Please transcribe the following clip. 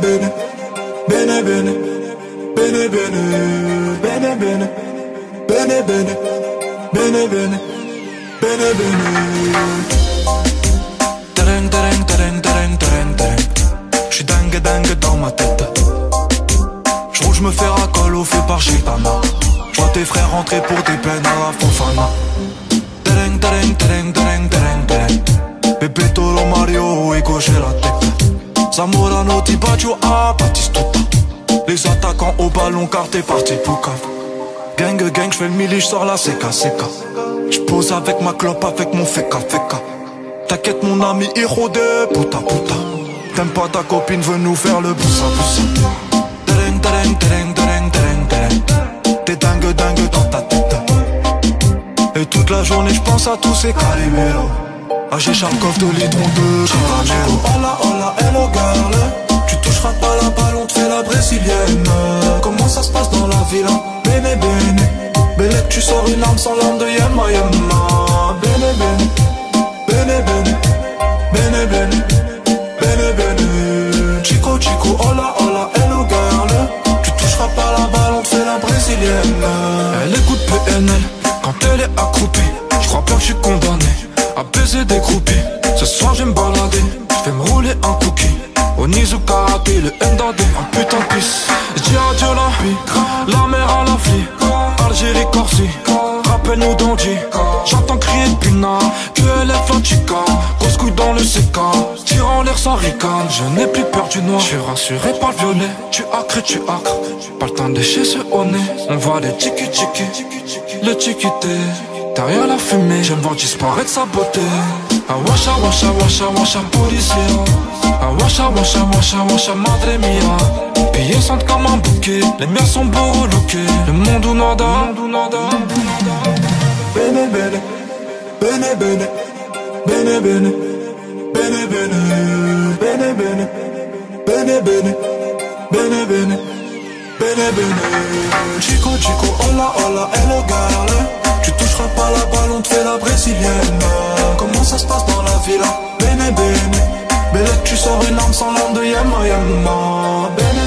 bene, bene bene, bene bene, bene bene, bene bene, bene bene, bene bene. Tereng, tereng, tereng, tereng, tereng, tereng. J'suis dingue, dingue dans ma tête. J'roule, j'me fais racole fait par Chitana. J'vois tes frères rentrer pour des peines à la Fofana. Tereng, tereng, tereng, tereng, tereng, tereng. Pepe Toro Mario et gauche la tête. Zamorano, Tibaggio, ah, Batistuta. Les attaquants au ballon car t'es parti pour cave. Gang, gang, j'fais le mili, j'sors la seka, seka. J'pose avec ma clope, avec mon feka, feka. T'inquiète mon ami, héros de puta, puta. T'aimes pas ta copine, veut nous faire le boussa, boussa. Tereng, tereng, tereng, tereng, tereng, tereng. T'es dingue, dingue dans ta tête. Et toute la journée j'pense à tous ces Calimero. Ah j'ai Charkov de l'hydron de Caramelo. Hola, hola, hello girl. Tu toucheras pas la balle, on te fait la brésilienne. Comment ça se passe dans la ville? Bene, bene. Belle que tu sors une arme sans l'arme de Yemma, Yemma. Bene, bene. Bene, bene. Bene, bene. Bene, bene. Chico, chico, hola, hola, hello girl. Tu toucheras pas la balle, on te fait la brésilienne. Elle écoute PNL quand elle est accroupie. J'crois bien que j'suis condamné à baiser des groupies. Ce soir j'aime balader, j'vais me rouler un cookie. Au Nizu Karaté, le Ndadé, un putain de pisse. J'dis adieu la vie, la mer à la flie. Algérie, Corsi, rappelle-nous d'Andy. J'entends crier Puna, que elle est Flatica. Grosse couille dans le CK, tire en l'air sans ricane. Je n'ai plus peur du noir, j'suis rassuré par le violet. Tu acres, tu acres, pas le temps de lécher ce au nez. On voit les tiki tiki, le tiki-té. Derrière la fumée, j'aime voir disparaître sa beauté. Ah washa, washa, washa, washa, policier. Ah washa, washa, washa, washa, madre mia. Pillés sentent comme un bouquet, les miens sont beaux relookés. Le monde ou nada, bene bene, bene bene, bene bene, bene bene, bene bene, bene bene, bene bene, bene bene. Chico, chico, hola, hola, hello girl. Tu toucheras pas la balle, on te fait la brésilienne. Comment ça se passe dans la villa? Bene bene. Belle que tu sors une arme sans l'arme de Yemma, Yemma. Bene